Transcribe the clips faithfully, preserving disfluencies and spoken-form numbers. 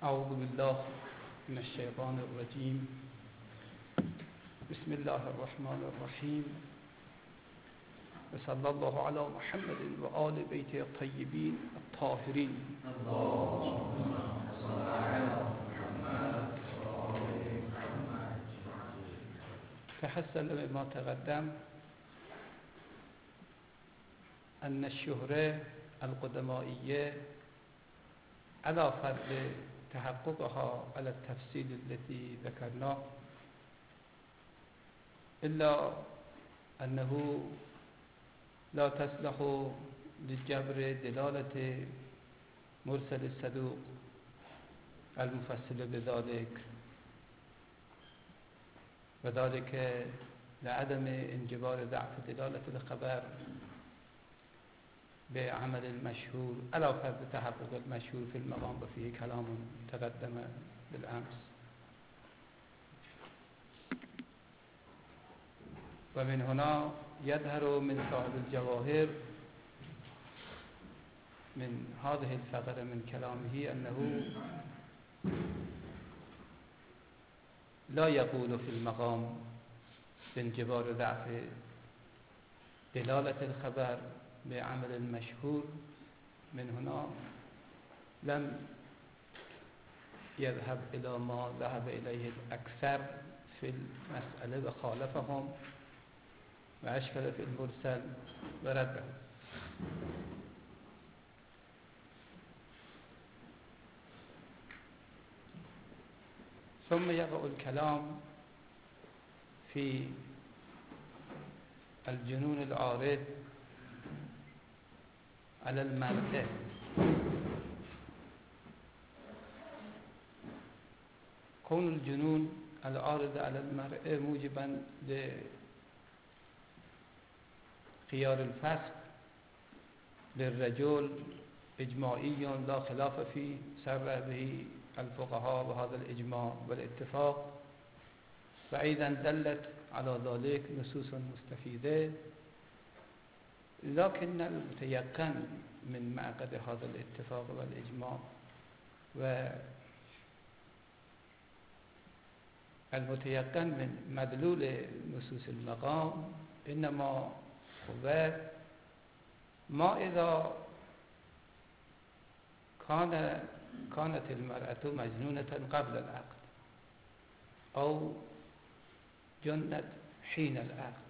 اعوذ بالله من الشیطان الرجیم. بسم الله الرحمن الرحیم. و صلی الله علی محمد و آل بیته الطیبین الطاهرین. تحصل مما تقدم أن الشهرة القدمائية على فرض تحققها على التفصيل التي ذكرناه، إلا أنه لا تصلح لجبر دلالة مرسل الصدوق المفصل بذلك، وذلك لعدم انجبار ضعف دلالة الخبر بعمل المشهور على فرض تحقق المشهور في المقام، وفيه كلام تقدم بالأمس. ومن هنا يظهر من صاحب الجواهر من هذه الفقرة من كلامه أنه لا يقول في المقام بانجبار ضعف دلالة الخبر بعمل المشهور. من هنا لم يذهب إلى ما ذهب إليه الأكثر في المسألة وخالفهم وأشكل في المرسل ورده. ثم يقع الكلام في الجنون العارض على المرء. كون الجنون العارض على المرء موجبا لخيار الفسق للرجل إجماعي لا خلاف فيه، سر به الفقهاء وهذا الإجماع والاتفاق، وأيضا دلت على ذلك نصوص مستفيدة. لكن المتيقن من معقد هذا الاتفاق والإجماع والمتيقن من مدلول نصوص المقام إنما هو ما إذا كان كانت المرأة مجنونة قبل العقد أو جنت حين العقد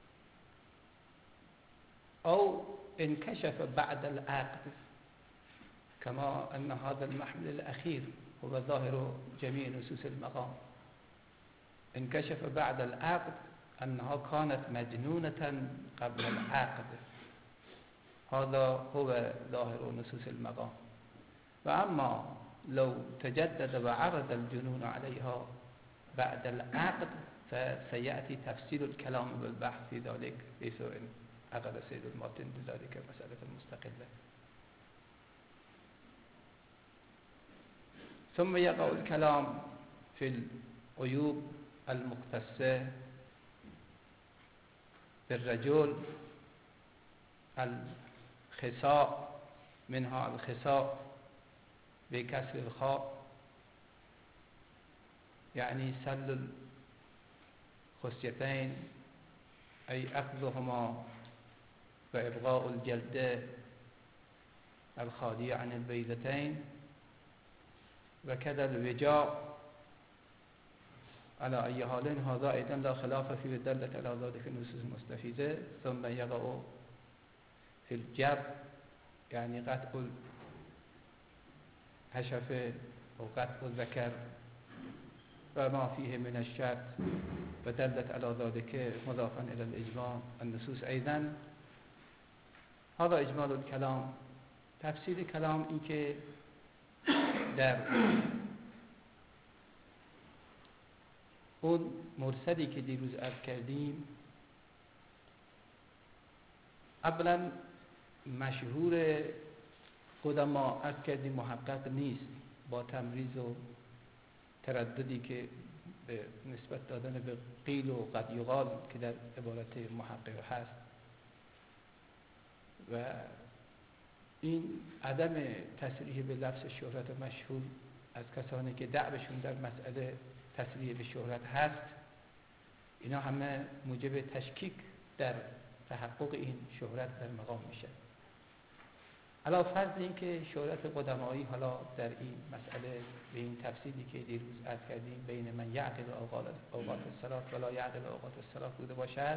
أو انكشف بعد العقد، كما أن هذا المحمل الأخير هو ظاهر جميع نصوص المقام. انكشف بعد العقد أنها كانت مجنونة قبل العقد، هذا هو ظاهر نصوص المقام. وأما لو تجدد وعرض الجنون عليها بعد العقد فسيأتي تفصيل الكلام والبحث في ذلك في سورة عقد سيد الماتن بذلك مسألة مستقلة. ثم يقع الكلام في العيوب المختصة بالرجل، الخساء، منها الخساء بكسر الخاء يعني سل الخصيتين أي أخذهما وإبغاء الجلد الخالية عن البيضتين، وكذا الوجاء. على أي حال هذا أيضا لا خلاف فيه، دلت على ذلك النصوص المستفيدة. ثم يقع في الجر يعني قطع الحشفة أو قطع الذكر وما فيه من الشرط، ودلت على ذلك مضافا إلى الإجماع النصوص أيضا. هذا إجمال الكلام. تفسير كلام این که در اون مرسلی که دیروز عرض کردیم، اولا مشهور قدما عرض کردیم محقق نیست، با تمریز و ترددی که به نسبت دادن به قیل و قد یقال که در عبارت محقق هست، و این عدم تصریح به لفظ شهرت مشهور از کسانی که دعوشون در مسئله تسریع به شهرت هست، اینا همه موجب تشکیک در تحقق این شهرت در مقام میشه. علاوه فرض این که شهرت قدمایی حالا در این مسئله به این تفصیلی که دیروز عرض کردیم بین من یعقل اوقات اوقات الصلاة ولا یعقل اوقات الصلاة بوده باشد،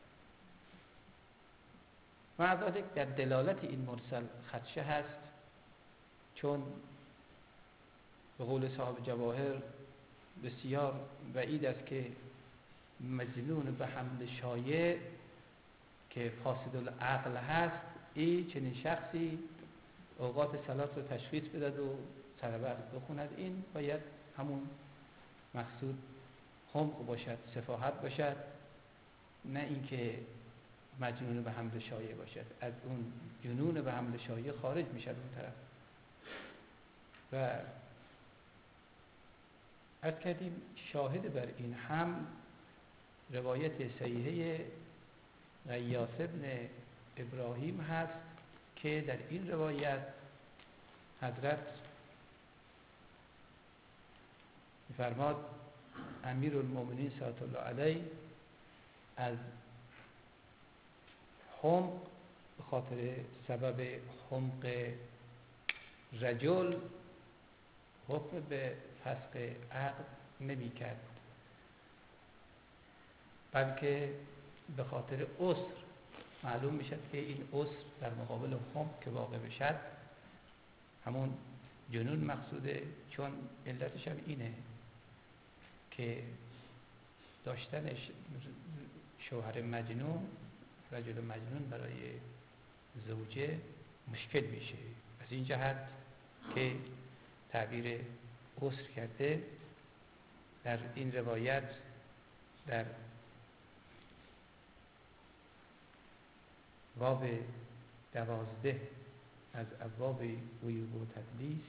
مع ذلک در دلالت این مرسل خدشه هست، چون به قول صاحب جواهر بسیار بعید است که مجنون به حمل شایع که فاسد العقل هست این چنین شخصی اوقات صلات رو تشخیص بدهد و سربست بخوند. این باید همون مقصود حمق باشد، سفاهت باشد، نه اینکه مجنون به حمل شایع باشد. از اون جنون به حمل شایع خارج میشد اون طرف. و عرض کردیم شاهد بر این هم روایت صحیحه غیاث ابن ابراهیم هست که در این روایت حضرت می‌فرماد امیر المؤمنین صلوات الله علیه از حمق به خاطر سبب حمق رجل حکم به فسق عقد نمی کرد، بلکه به خاطر عسر معلوم میشد که این عسر در مقابل حمق که واقع بشد همون جنون مقصوده، چون علتش هم اینه که داشتن شوهر مجنون، رجل مجنون برای زوجه مشکل میشه. از این جهت که تعبیر عسر کرده در این روایت در باب دوازده از ابواب عیوب و تدلیس،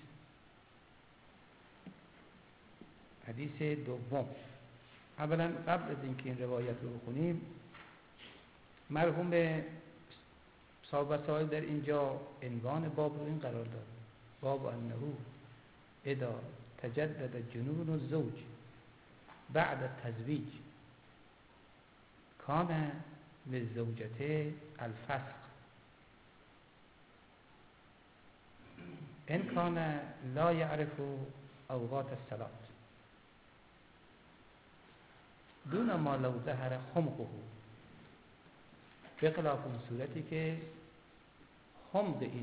حدیث دوم. اولا قبل از اینکه این روایت رو بخونیم، مرحوم صاحب وسائل در اینجا عنوان باب رو این قرار داد: باب انه اذا تجدد جنون الزوج بعد التزویج کان للزوجته الفسق ان کان لا یعرف اوقات الصلاة دون ما لو ظهر حمقه، به خلاف اون صورتی که حمق این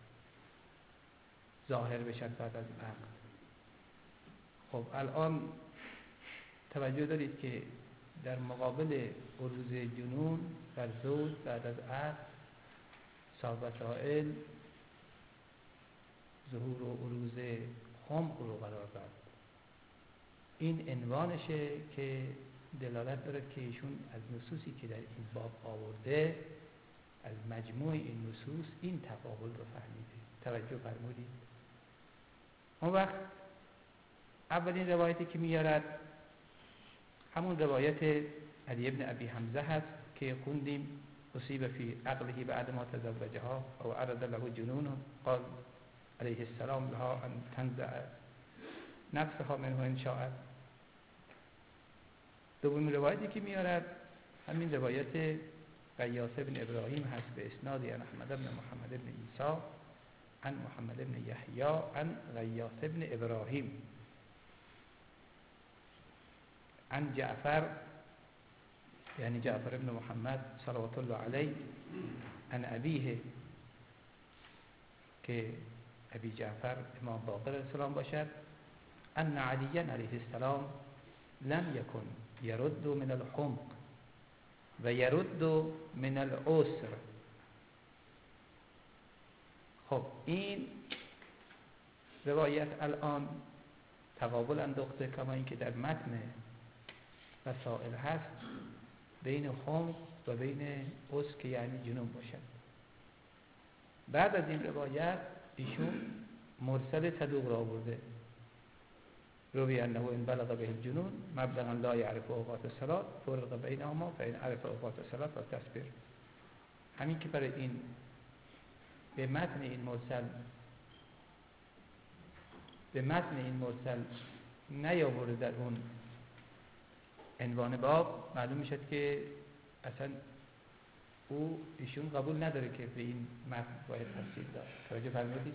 ظاهر بشد بعد از عقد. خب الان توجه دارید که در مقابل بروز جنون در زوج بعد از عقد صاحب وسائل ظهور و بروز حمق رو قرار داد. این عنوانشه که دلالت داره که ایشون از نصوصی که در این باب آورده، از مجموع این نصوص این تقابل رو فهمیده. توجه فرمودید؟ اون وقت اولین روایتی که میارد همون روایت علی ابن ابی حمزه هست که خوندیم: اصیب فی عقله بعد ما تزوجها او عرض له جنون قال علیه السلام لها ان تنزع نفسها منه ان شاءت. دومین روایتی که میارد همین روایت غیاث ابن ابراهیم هست به اسناد عن احمد بن محمد بن عیسی عن محمد بن یحیی عن غیاث ابن ابراهیم عن جعفر، یعنی جعفر ابن محمد صلوات الله علیه، عن ابیه که ابی جعفر امام باقر علیه السلام باشد، ان علی علیه السلام لم یکن یرد من الحمق و یرد من العسر. خب این روایت الان تقابل انداخته کما اینکه در متن وسائل هست بین حمق و بین عسر که یعنی جنون باشد. بعد از این روایت ایشون مرسل صدوق را آورده: روی انه ان بلغ به الجنون مبلغا لا يعرف اوقات الصلاه فرق بینهما فان عرف اوقات الصلاه فتصبر. همین که برای این به متن این مرسل به متن این مرسل نیاورده در اون عنوان باب، معلوم میشد که اصلا او ایشون قبول نداره که به این متن باید تفصیل داد. توجه فرمودید؟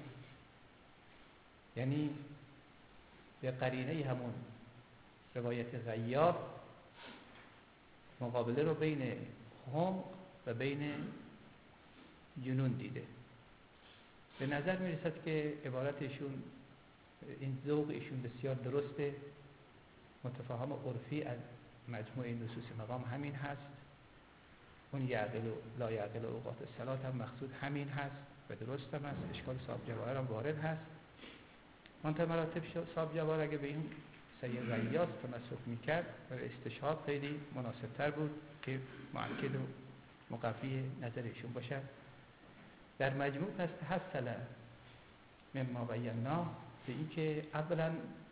یعنی به قرینه همون روایت غیاث مقابله رو بین خم و بین جنون دیده. به نظر می رسد که عبارت ایشون، این ذوق ایشون بسیار درسته، متفاهم عرفی از مجموع نصوص مقام همین هست. اون یعقل و لا یعقل اوقات الصلاة هم مقصود همین هست و درست هم هست. اشکال صاحب جواهر هم وارد هست. منتها مراتب صاحب جواهر اگه به این سید غیاث تمسک میکرد و استشهاد خیلی مناسب تر بود که مؤکد و مقوی نظر ایشون باشد. در مجموع پس تحصل مما بینا به این که اولا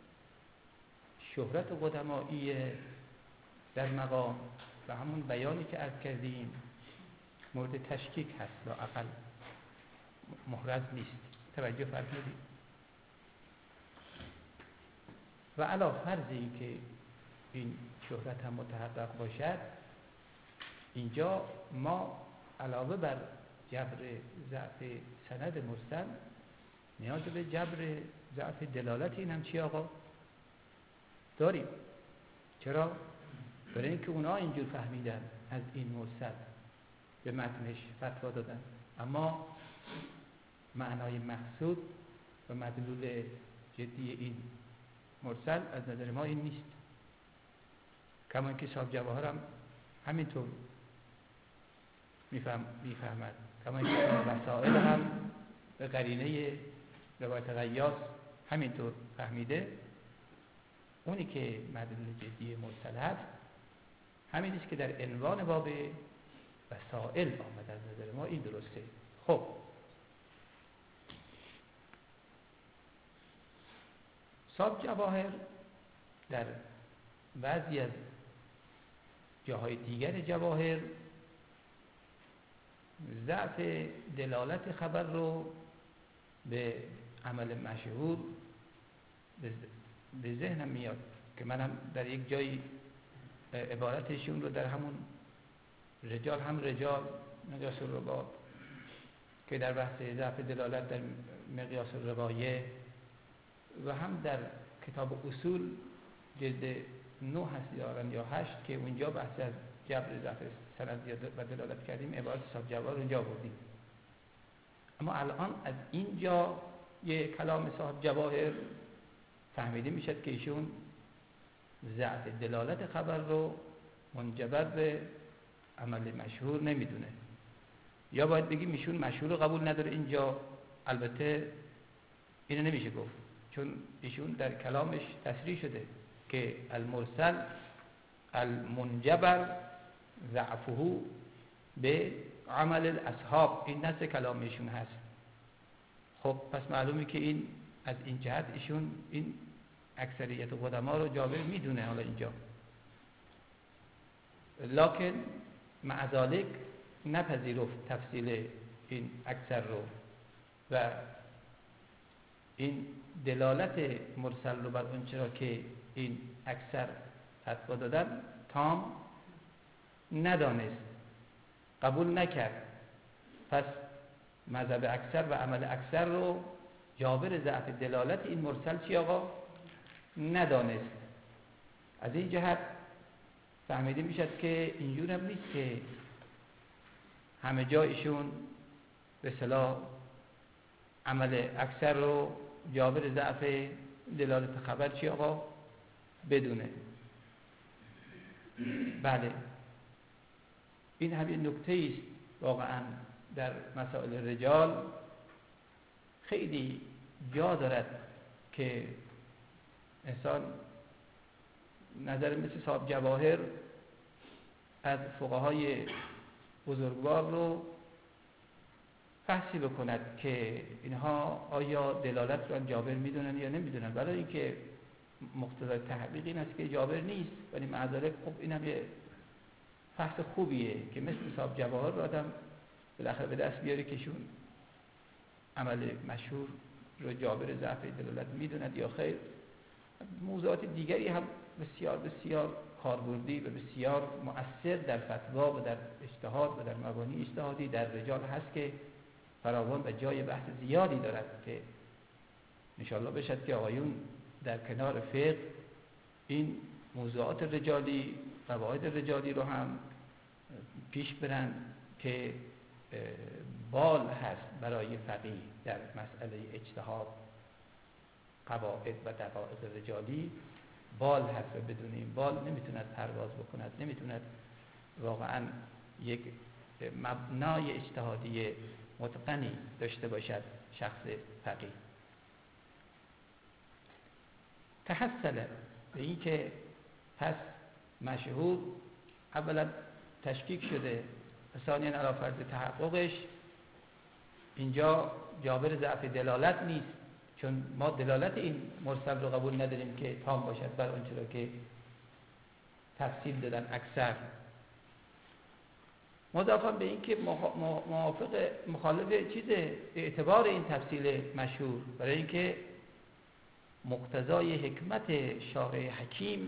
شهرت قدمایی در مقام و همون بیانی که عرض کردیم مورد تشکیک هست، لااقل محرز نیست. توجه فرمودید؟ و علی فرضی که این شهرت هم متحقق باشد، اینجا ما علاوه بر جبر ضعف سند مرسل نیاز به جبر ضعف دلالت این هم چی آقا داریم. چرا؟ برای اینکه اونا اینجور فهمیدن از این مرسل به متنش فتوا دادن، اما معنای مقصود و مدلول جدی این مرسل از نظر ما این نیست. کما اینکه صاحب جواهر هم همینطور میفهم میفهمد، کما اینکه وسائل هم به قرینه روایت غیاث همینطور فهمیده. اونی که مدلول جدی مرسل هست همین است که در عنوان باب وسائل آمد. از نظر ما این درسته. خب صاحب جواهر در بعضی از جاهای دیگر جواهر ضعف دلالت خبر رو به عمل مشهور به ذهنم میاد که منم در یک جایی عبارتشون رو در همون رجال هم رجال مقیاس الربا که در بحث ضعف دلالت در مقیاس الروایه و هم در کتاب اصول جلد نه هست دارن یا هشت که اونجا بحث از جبر ضعف سند و دلالت کردیم، عبارت صاحب جواهر اونجا بودیم. اما الان از اینجا یه کلام صاحب جواهر فهمیده میشد که ایشون ضعف دلالت خبر رو منجبر به عمل مشهور نمیدونه، یا باید بگیم ایشون مشهور رو قبول نداره. اینجا البته اینو نمیشه گفت، چون ایشون در کلامش تصریح شده که المرسل المنجبر ضعفه به عمل الاصحاب، این نص کلام ایشون هست. خب پس معلومه که این از این جهت ایشون این اکثریت قدما رو جابر میدونه. حالا اینجا لکن مع ذلک نپذیرفت تفصیل این اکثر رو و این دلالت مرسل رو بر اون چرا که این اکثر فتوا دادن تام ندانست، قبول نکرد. پس مذهب اکثر و عمل اکثر رو جابر ضعف دلالت این مرسل چی آقا ندانست. از این جهت فهمیده میشد که اینجور هم نیست که همه جا ایشون به اصطلاح عمل اکثر رو جابر ضعف دلالت خبر چی آقا بدونه. بله این همین نکته است واقعا در مسائل رجال خیلی جا دارد که انسان نظر مثل صاحب جواهر از فقهای بزرگوار رو فحصی بکند که اینها آیا دلالت رو جابر میدونن یا نمیدونن. برای اینکه مقتضای تحقیق این است که جابر نیست، ولی معذرت خب این هم یه فحص خوبیه که مثل صاحب جواهر رو آدم بالاخره به دست بیاره که شون عمل مشهور رو جابر ضعف دلالت میدوند یا خیر. موضوعات دیگری هم بسیار بسیار کاربردی و بسیار مؤثر در فتوا و در اجتهاد و در مبانی اجتهادی در رجال هست که فراوان و جای بحث زیادی دارد که انشاءالله بشد که آقایون در کنار فقه این موضوعات رجالی، قواعد رجالی رو هم پیش برن که بال هست برای فقیه در مسئله اجتهاد. قواعد و دقایق رجالی بال هست و بدون این بال نمیتوند پرواز بکند، نمیتوند واقعا یک مبنای اجتهادی متقنی داشته باشد شخص فقیه. تحصل به این که پس مشهور اولا تشکیک شده و ثانیاً علی فرض تحققش اینجا جابر ضعف دلالت نیست، چون ما دلالت این مرسل رو قبول نداریم که تام باشد بر آنچه را که تفصیل دادن اکثر. مضافاً به این که موافق مخالف چیز اعتبار این تفصیل مشهور، برای اینکه مقتضای حکمت شارع حکیم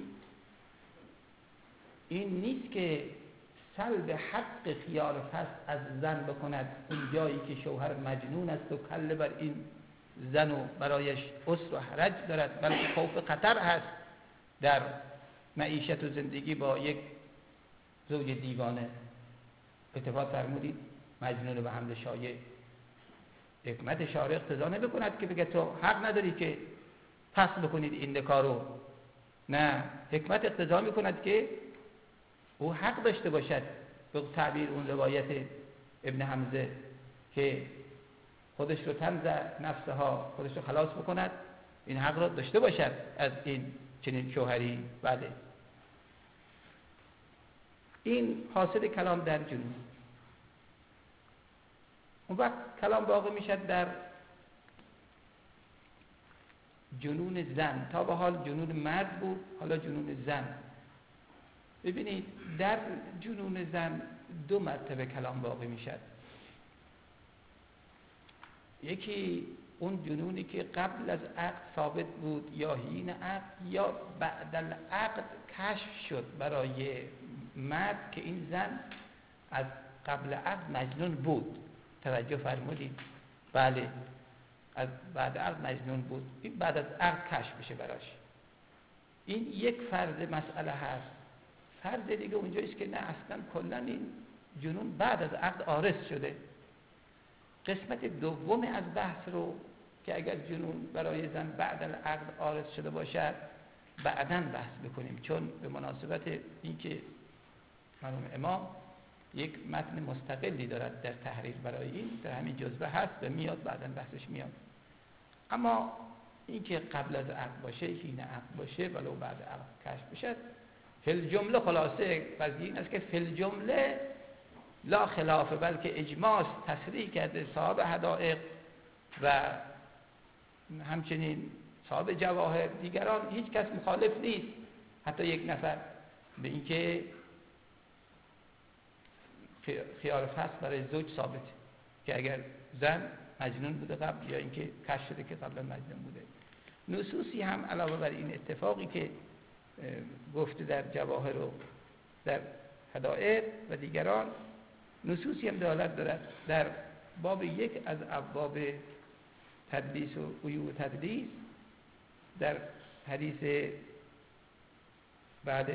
این نیست که سلب حق خیال فصل از زن بکند اون جایی که شوهر مجنون است و کله بر این زن و برایش عسر و حرج دارد، بلکه خوف خطر هست در معیشت و زندگی با یک زوج دیوانه. اتفاق فرمودید مجنون به حمل شایع. حکمت شارع اقتضا نمی‌کند که بگه تو حق نداری که پس بکنید این نکارو. نه، حکمت اقتضا می‌کند که او حق داشته باشد، به تعبیر اون روایت ابن حمزه که خودش رو تنز نفسها، خودش رو خلاص بکند، این حق رو داشته باشد از این چنین شوهری. بله، این حاصل کلام در جنون. اون وقت کلام باقی میشد در جنون زن. تا به حال جنون مرد بود، حالا جنون زن. ببینید در جنون زن دو مرتبه کلام باقی میشد. یکی اون جنونی که قبل از عقد ثابت بود یا حین عقد یا بعد العقد کشف شد برای مرد که این زن از قبل عقد مجنون بود. توجه فرمودید؟ بله، از بعد عقد مجنون بود، این بعد از عقد کشف بشه براش. این یک فرض مسئله هست. فرض دیگه اونجاییست که نه، اصلا کلا این جنون بعد از عقد عارض شده. قسمت دوم از بحث رو که اگر جنون برای زن بعد از عقد عارض شده باشد بعداً بحث بکنیم، چون به مناسبت اینکه مرحوم امام یک متن مستقلی دارد در تحریر برای این، در همین جزوه هست و میاد بعداً بحثش میاد. اما اینکه قبل از عقد باشه، حین عقد باشه، ولو بعد عقد کشف بشه، فی الجمله خلاصه قضیه این است که فی الجمله لا خلاف، بلکه اجماع تصریح کرده صاحب حدائق و همچنین صاحب جواهر، دیگران هیچ کس مخالف نیست، حتی یک نفر، به اینکه خیال فصل برای زوج ثابت که اگر زن مجنون بوده قبل یا اینکه کشف شده که قبلا مجنون بوده. نصوصی هم علاوه بر این اتفاقی که گفته در جواهر و در حدائق و دیگران، نصوصی هم دلالت دارد. در باب یک از ابواب تدلیس و عیوب تدلیس، در حدیث بعد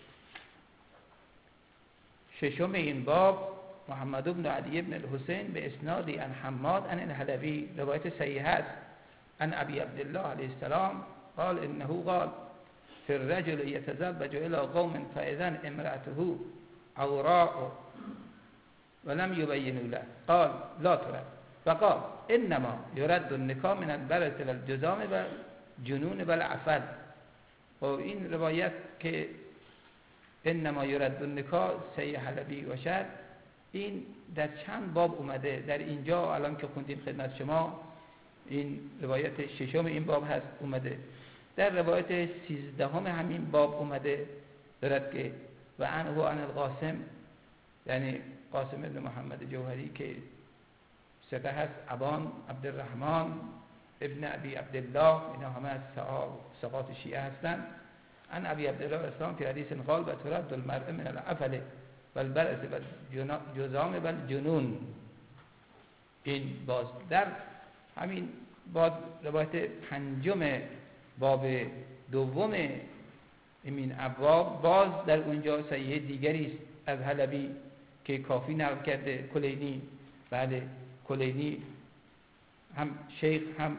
ششم این باب، محمد بن علی بن الحسین به اسنادی عن حماد عن الحلبی، روایت صحیح است، عن ابی عبدالله علیه السلام قال انه قال فی الرجل یتزوج الى قوم فاذا امرأته عوراء ولم يبينوا له قال لا ترد فقال انما يرد النکاح من البرص والجذام والجنون والعفل. و این روایت که انما یرد النکاح صحیح حلبی باشد، این در چند باب اومده. در اینجا الان که خوندیم خدمت شما، این روایت ششم این باب هست اومده. در روایت سیزدهم همین باب اومده دارد که و عنه عن القاسم، یعنی قاسم ابن محمد جوهری که ثقه هست، ابان عبدالرحمن ابن ابی عبدالله، اینا همه از ثقات شیعه هستند. عن ابی عبدالله الاسلام فی حدیث قال و ترد المرء من العفل والبرص والجذام والجنون. این باز در همین باز روایت پنجم باب دوم این ابواب، باز در اونجا صحیح دیگری است از حلبی که کافی نقل کرده، کلینی، بله کلینی هم شیخ هم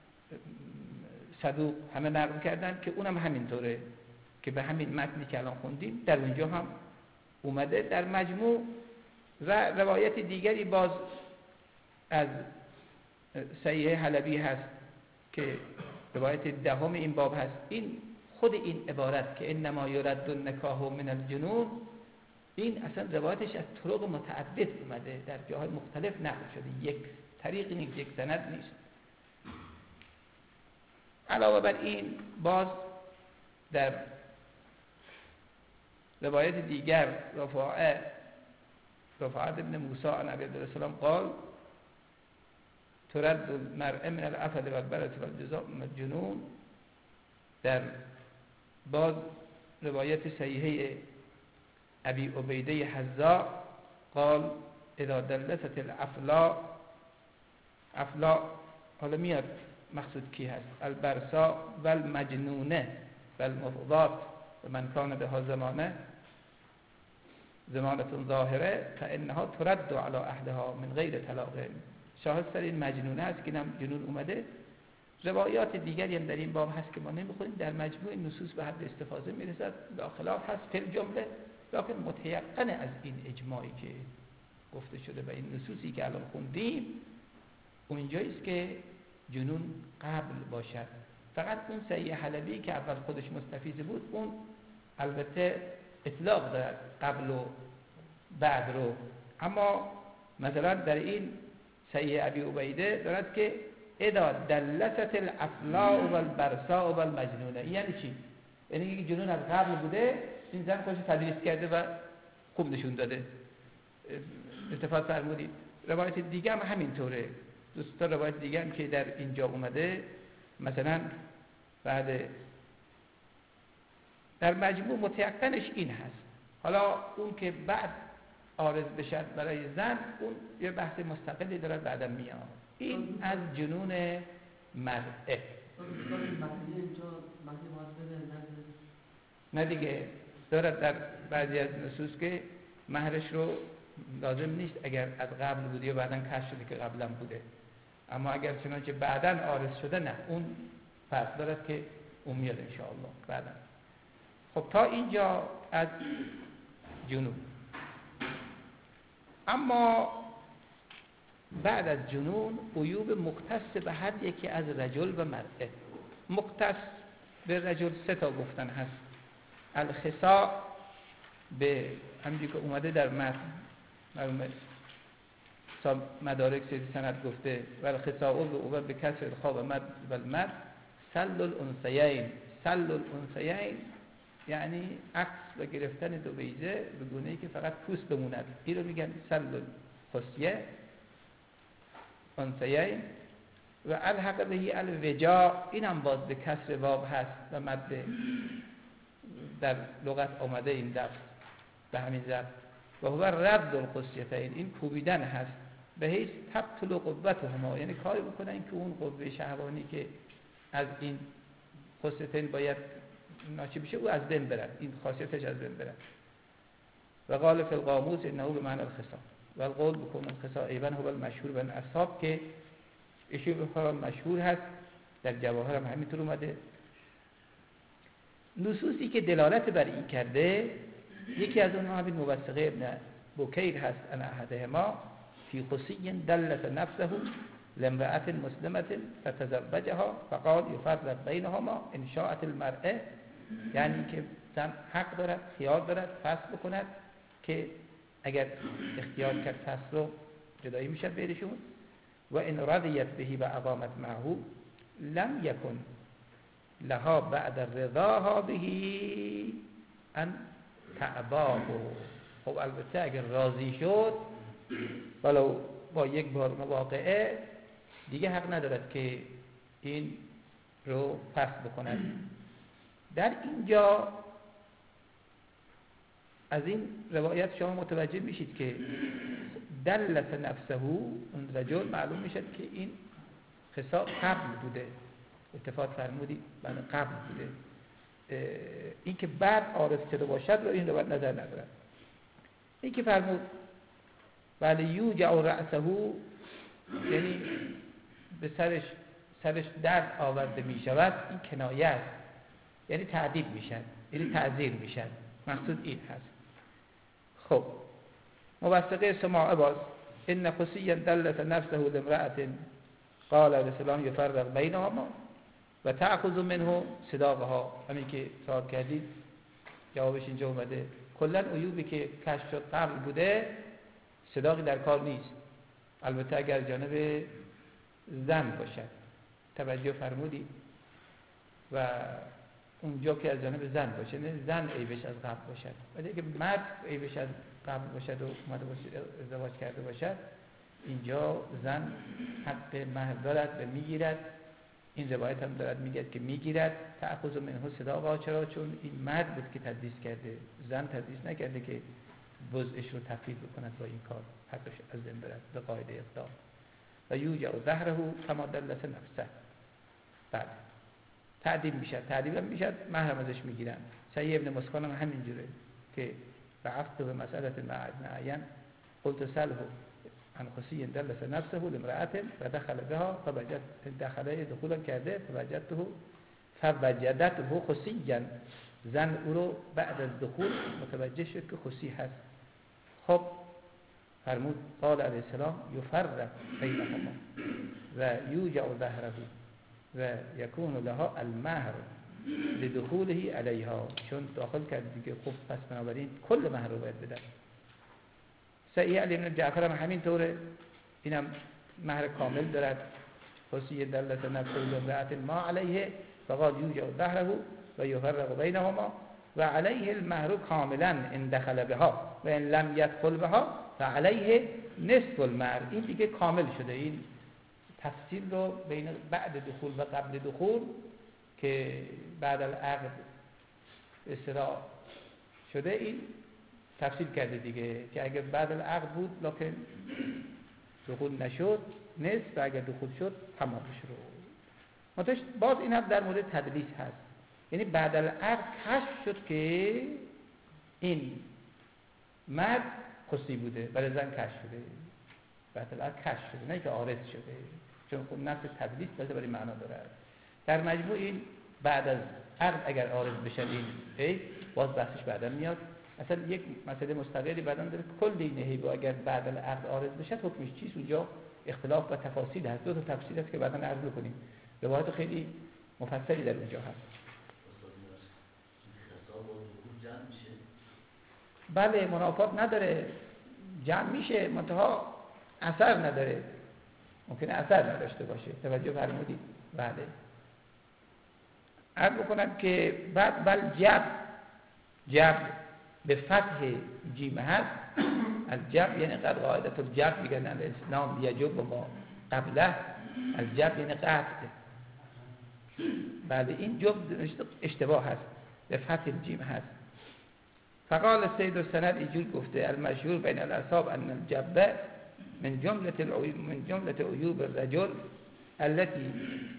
صدوق همه نقل کردن که اونم همینطوره که به همین متنی که الان خوندیم در اونجا هم اومده. در مجموع و روایت دیگری باز از صحیح حلبی هست که روایت دهم این باب هست. این خود این عبارت که انما یرد النکاح من الجنون، این اصلا روایتش از طرق متعدد اومده، در جاهای مختلف نقل شده، یک طریق نیست، یک سند نیست. علاوه بر این باز در روایت دیگر رفاعه رفاعت ابن موسی عن ابی عبدالله السلام قال ترد المرء من العفل والبرص والجنون، در باز روایت صحیحه ابی عبیده حذاء قال اذا دلست الافلا، افلا حالا میاد مقصود کی هست، البرصا والمجنونه والمفضات و من کان بها زمانه زمانتون ظاهره فانها ترد علی اهلها من غیر طلاق. شاهد سر این مجنونه هست که اینم جنون اومده. روایات دیگری هم در این باب هست که ما نمیخونیم. در مجموع نصوص به حد استفاضه میرسد، خلاف هست فی الجمله، لکن متیقن از این اجماعی که گفته شده و این نصوصی که الان خوندیم اونجاییست که جنون قبل باشد. فقط اون صحیح حلبی که اول خودش مستفیض بود اون البته اطلاق دارد قبل و بعد رو، اما مثلا در این صحیح ابی عبیده دارد که اذا دلست الافلاء والبرصاء والمجنونه. یعنی چی؟ یعنی که جنون از قبل بوده، این زن خودش تدریس کرده و خوب نشون داده. استفاده فرمودید. روایت دیگه هم همینطوره، دوستا روایت دیگه هم که در اینجا اومده، مثلا بعد در مجموع متیقنش این هست. حالا اون که بعد عارض بشد برای زن، اون یه بحث مستقلی داره بعدا میاد. این از جنون مرئه. نه دیگه، دارد در بعضی از نصوص که مهرش رو لازم نیست اگر از قبل بودی و بعدا کشف شده که قبلا بوده، اما اگر چنانچه بعدا عارض شده نه، اون فرق دارد که اون میاد انشاءالله بعدا. خب تا اینجا از جنون. اما بعد از جنون عیوب مختص به هر یکی از رجل و مرأه. مختص به رجل سه تا گفتن هست. الخصاء به همونجوری که اومده در متن معلومه مدارک سید سند گفته و الخصاء به اومده به کسر الخاء و مد و المد سل الانثیین. سل الانثیین یعنی عکس و گرفتن دو بیضه به گونه‌ای که فقط پوست بموند، این رو میگن سل الخصیه انثیین. و الحق بهی الوجاء، این هم باز به کسر واو هست و مد، در لغت آمده این دفت به همین ضرب. و هو رد الخصیتین، این کوبیدن هست به حیث تبطل قوتهما، یعنی کاری بکنن که اون قوه شهوانی که از این خصیتین باید ناشی بشه او از بین برد، این خاصیتش از بین برد. و قال فی القاموس انه به معنی الخصاء و القول بکن الخصاء ایبن هو المشهور بین اصحاب، که ایشون به مشهور هست، در جواهر هم همینطور اومده. نصوصی که دلالت بر این کرده، یکی از اونها همین موثقه ابن بکیر هست، انا احدهما فی خصی دلت نفسه لامرأة مسلمة فتزوجها فقال یفرق بینهما ان شاءت المرأة، یعنی که زن حق دارد، خیار دارد فصل بکند که اگر اختیار کرد فصل رو جدایی میشد بینشون. و ان رضیت بهی و اقامت معه لم یکن لها بعد رضاها بهی ان تعباه. خب البته اگر راضی شد ولو با یک بار مواقعه، دیگه حق ندارد که این رو فصل بکند. در اینجا از این روایت شما متوجه میشید که دلت نفسه اون رجل معلوم میشد که این خصاب قبل بوده، اتفاق فرمودید بعد قبل بوده. این که بعد عارض شده باشد رو این روایت نظر ندارد. این که فرمود ولی یوجع رأسه یعنی به سرش سرش درد آورده می شود، این کنایه است، یعنی تعذیب میشن، یعنی تعذیر میشن. مقصود این هست. خب موثقه سماع باز ان قصیا دلت نفسه لامرأة قال علیه السلام یفرق بینهما و تأخذ منه صداقها. همین که سوال کردید جوابش اینجا اومده. کلا عیوبی که کشف شد قبل بوده، صداقی در کار نیست. البته اگر جانب زن باشد، توجه فرمودید، و اونجا که از جانب زن باشه، نه زن عیبش از قبل باشد. ولی اگه مرد عیبش از قبل باشد و اومده باشه ازدواج کرده باشد، اینجا زن حق مهر دارد و میگیرد. این روایت هم دارد میگه که میگیرد. تأخذ منه صداقها. چرا؟ چون این مرد بود که تدلیس کرده، زن تدلیس نکرده که وضعش رو تفویض بکند با این کار، حقش از زن دارد به قاعده اقدام. و یوجع ظهره کما دلت نفسه. بعد تعدیب میشد، تعدیب هم میشد، مهرم ازش میگیرن. سعی ابن مسکان هم همینجوره که بعثت به مسئله معین قلت سله عن خصی دلت نفسه لامرأة و دخل بها فوجد دخله دخولا کرده فوجدته فوجدته خصیا. زن او رو بعد از دخول متوجه شد که خصی هست. خب فرمود قال علیه السلام یفرق بینهما و یوجع ظهره و یکون لها المهر لدخوله علیها. چون داخل کرد دیگه، خب پس بنابراین کل مهر رو باید بدن. سعی علی بن جعفر هم همین طوره، اینم مهر کامل دارد. خصی دلت نفسه لامرأة ما علیه فقال یوجع ظهره و یفرق بینهما و علیه المهر کاملا ان دخل بها و ان لم يدخل بها فعلیه نصف المهر. این دیگه کامل شده. این تفصیل رو بین بعد دخول و قبل دخول که بعد العقد اصطلاح شده، این تفصیل کرده دیگه که اگر بعد العقد بود لکن دخول نشد نصف، و اگر دخول شد تمام شد. منتش باز این هم در مورد تدلیس هست، یعنی بعد العقد کشف شد که این مرد خصی بوده برای زن کشف شده. بعد العقد کشف شده، نه که عارض شده، چون خود نفس تدلیس بذاره برای معنا داره. در مجموع این بعد از عقد اگر عارض بشه این ای باز بحثش بعدا میاد. اصلا یک مسئله مستقلی بعدا داره کل این هیبو اگر بعد از عقد عارض بشه حکمش چیست. اونجا اختلاف و تفاصیل هست، دو تا تفصیل هست که بعدا عرض می‌کنیم. روایت خیلی مفصلی در اونجا هست. بله منافات نداره، جمع میشه، منتها اثر نداره، ممکنه اثر نداشته باشه. توجه فرمودید؟ بله. عرض بکنم که بعد بل جب جب به فتح جیم هست. الجب یعنی قد قاعدت الجب میگن الاسلام یجب و ما قبله. الجب یعنی قطع. بله این جب اشتباه هست، به فتح جیم هست. فقال سید السند اینجور گفته المشهور بین الاصحاب ان الجب من جمله العیوب من جمله عیوب الرجل التي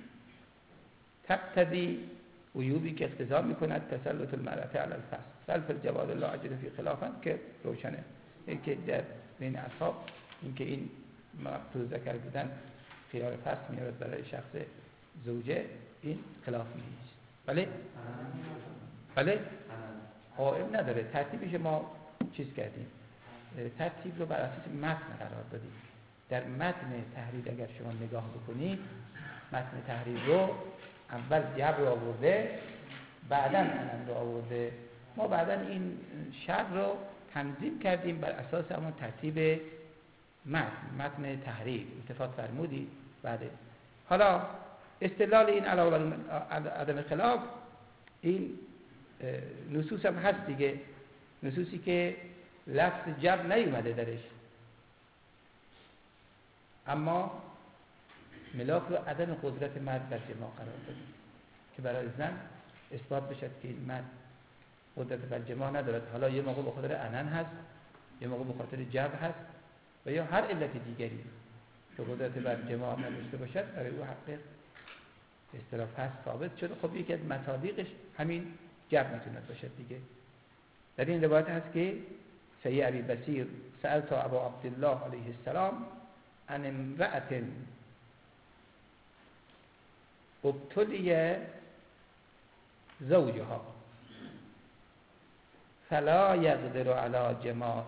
تقتضی، عیوبی که اقتضا میکند تسلط المرأة علی الفصل. سلف الجواد لا اجد فی خلافا که روشنه. این که در بین اصحاب این که این مقتول ذکر بودن خیار فصل میارد برای شخص زوجه، این خلاف نیست. بله بله قائم نداره. ترتیبش ما چیز کردیم، ترتیب رو بر اساس متن قرار دادیم. در متن تحریر اگر شما نگاه بکنید، متن تحریر رو اول جبر رو آورده، بعداً انم رو آورده. ما بعداً این شرح رو تنظیم کردیم بر اساس همون ترتیب متن متن تحریر. اتفاق فرمودید؟ بله. حالا استدلال این علاوه عدم خلاف، این نصوص هم هست دیگه، نصوصی که لفظ جبر نیومده درش، اما ملاک رو عدم قدرت مرد بر جماع قرار دادیم که برای زن اثبات بشد که این مرد قدرت بر جماع ندارد. حالا یه موقع به خاطر عنن هست، یه موقع به خاطر جبر هست و یا هر علت دیگری که قدرت بر جماع نداشته باشد، برای او حق اصطلاح هست ثابت شده. خب یکی از مصادیقش همین جبر میتوند باشد دیگه. در این روایت هست که سید ابی بصیر سألت ابا عبدالله علیه السلام عن امرأة ابتلی زوجها فلا یقدر علی جماع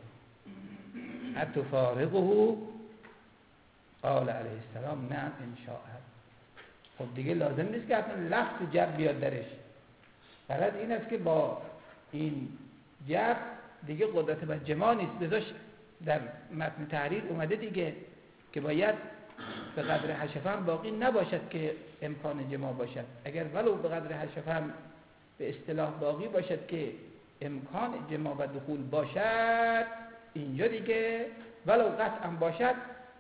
اتفارقه قال علیه السلام نعم ان شاء. خب دیگه لازم نیست که حتما لفظ جبر بیاد درش، فقط این است که با این جبر دیگه قدرت بر جماع نیست. لذا در متن تحریر اومده دیگه که باید به قدر هشفم باقی نباشد که امکان جماع باشد. اگر ولو به قدر هشفم به اصطلاح باقی باشد که امکان جماع و دخول باشد، اینجا دیگه ولو قطعا باشد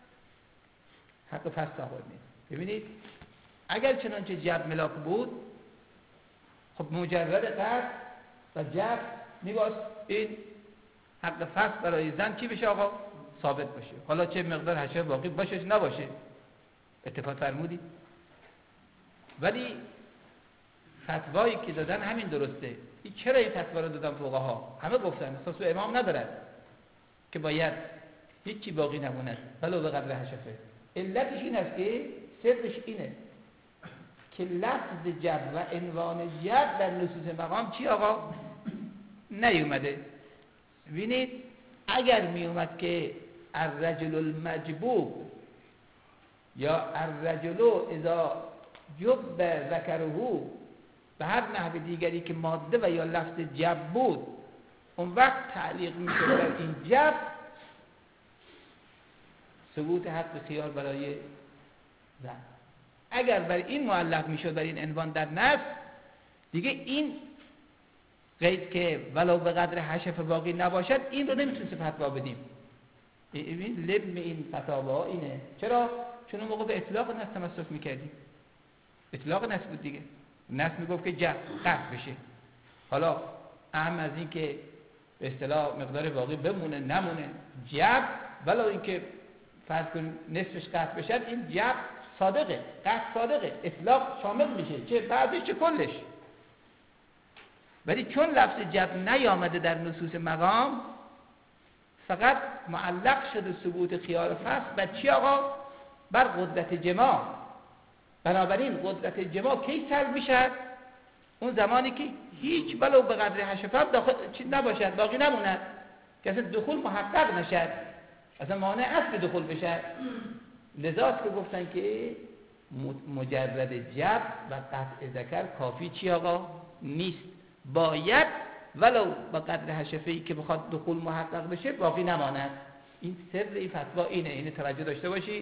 حق فصل صاحب نیست. ببینید اگر چنانچه جبر ملاک بود، خب مجرد قطع و جبر میباس این حق فصل برای زن چی بشه آقا؟ ثابت باشه. حالا چه مقدار هشه باقی باشه نباشه، اتفاق فرمودید. ولی فتوایی که دادن همین درسته. این چرا این فتوا رو دادن فقها؟ همه گفتن اساس به امام ندارد که باید هیچی باقی نموند ولو به قدر هشفه. علتش این است که سرش اینه که لفظ جبر و عنوان جبر در نصوص مقام چی آقا؟ نیومده. ببینید اگر میومد که الرجل المجبوب یا الرجل اذا جب ذکره به هر نحو دیگری که ماده و یا لفظ جبر بود، اون وقت تعلیق میشد بر این جبر ثبوت حق خیار برای زن. اگر بر این معلق میشد بر این عنوان در نص، دیگه این قید که ولو به قدر هشف باقی نباشد این رو نمیتونیم فتوا بدیم. این لب این فتاوا اینه. چرا؟ چون اون موقع به اطلاق نص تمسک میکردیم. اطلاق نص بود دیگه. نص میگفت که جبر قطع بشه. حالا اهم از این که به اصطلاح مقدار باقی بمونه نمونه جبر، ولو این که فرض کن نصفش قطع بشه، این جبر صادقه، قطع صادقه، اطلاق شامل میشه، چه بعضیش چه کلش. ولی چون لفظ جبر نیامده در نصوص مقام، فقط معلق شده ثبوت خیار فصل بر چی آقا؟ بر قدرت جماع. بنابراین قدرت جماع کی سلب میشد؟ اون زمانی که هیچ ولو به قدر هشفم داخل چی نباشد، باقی نموند، که اصلا دخول محقق نشد، اصلا مانع است که دخول بشه. لذاست که گفتن که مجرد جبر و قطع ذکر کافی چی آقا؟ نیست. باید ولو با قدر هشفه‌ای که بخواد دخول محقق بشه باقی نماند. این سر این فتوا اینه. اینه توجه داشته باشی.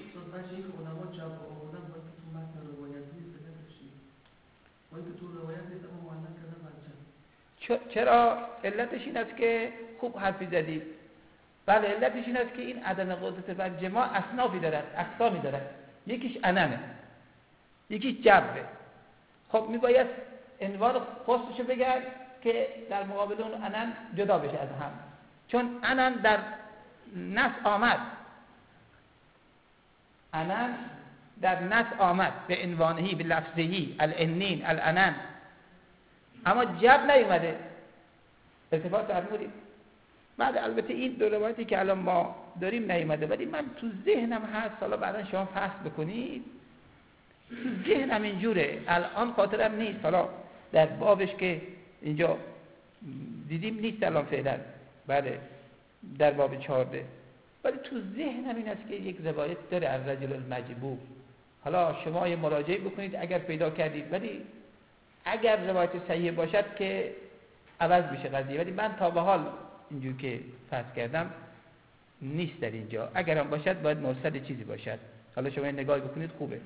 چرا؟ علتش این است که خوب حرفی زدید. بله علتش این است که این عدم قدرت بر جماع اصنافی دارد، اقسامی دارد. یکیش عننه، یکیش جبره. خب میباید عنوان خاصشو بگرد که در مقابل اون عنن جدا بشه از هم. چون عنن در نص آمد، عنن در نص آمد به عنوانهی، به لفظهی، العنین، العنن، اما جبر نیومده. ارتفاع فرمودید. بعد البته این دو روایتی که الان ما داریم نیومده، ولی من تو ذهنم هست، حالا بعدا شما فحص بکنید، تو ذهنم اینجوره، الان خاطرم نیست، حالا در بابش که اینجا دیدیم نیست الان فعلا، بله در باب چهارده، ولی تو ذهنم این است که یک روایت داره از رجل المجبوب. حالا شما یه مراجعه بکنید اگر پیدا کردید، ولی اگر روایت صحیح باشد که عوض میشه قضیه، ولی من تا به حال اینجور که فرض کردم نیست در اینجا. اگر هم باشد باید مرسل چیزی باشد. حالا شما این نگاه بکنید خوبه.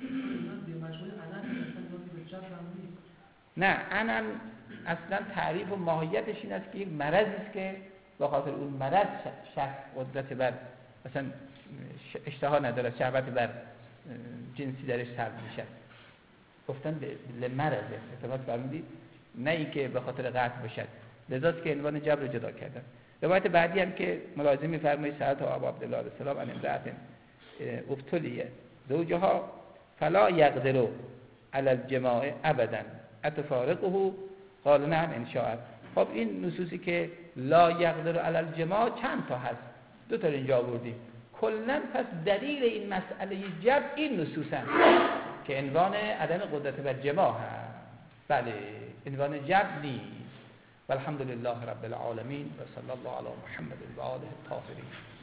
نه، عنن اصلا تعریف و ماهیتش این است که یک مرضی است که با خاطر اون مرض شخص قدرت بر مثلا اشتها نداره، شهوت بر جنسی درش سرد میشه. گفتن به مرضه، اتفاق فرمودید، نه اینکه به خاطر قتل باشد، لذاست که عنوان جبر رو جدا کردن. روایت بعدی هم که ملاحظه می‌فرمایید سعد ابو عبدالله علیه السلام ان امرأة ابتلیه زوجها فلا یقدر علی الجماع ابدا اتفارقه قال نعم ان شاء. خب این نصوصی که لا یقدر علی الجماع چند تا هست؟ دو تا اینجا آوردیم. کلا پس دلیل این مسئله جبر این نصوص هست که عنوان عدم قدرت بر جماع هست. بله عنوان جبر نیست. والحمد لله رب العالمین و صلی الله علی محمد و آله الطاهرین.